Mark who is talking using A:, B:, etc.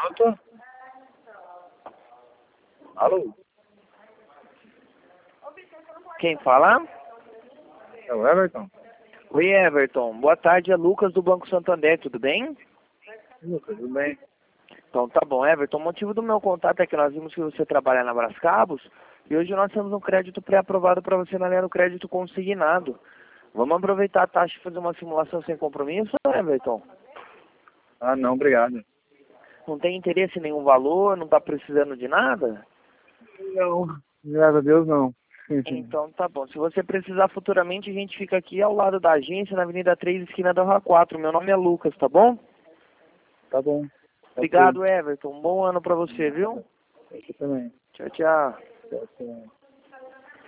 A: Pronto? Alô?
B: Quem fala?
A: É o Everton?
B: Oi, Everton. Boa tarde, é Lucas do Banco Santander, tudo bem?
A: Lucas, tudo bem?
B: Então tá bom, Everton. O motivo do meu contato é que nós vimos que você trabalha na Brascabos e hoje nós temos um crédito pré-aprovado para você na linha do crédito consignado. Vamos aproveitar a taxa e fazer uma simulação sem compromisso, Everton?
A: Ah, não, obrigado.
B: Não tem interesse em nenhum valor, não está precisando de nada?
A: Não, graças a Deus não.
B: Então tá bom. Se você precisar futuramente, a gente fica aqui ao lado da agência, na Avenida 3, esquina da Rua 4. Meu nome é Lucas, tá bom?
A: Tá bom.
B: Obrigado, Everton. Um bom ano para você, viu?
A: Você também.
B: Tchau, tchau.
A: Tchau, tchau.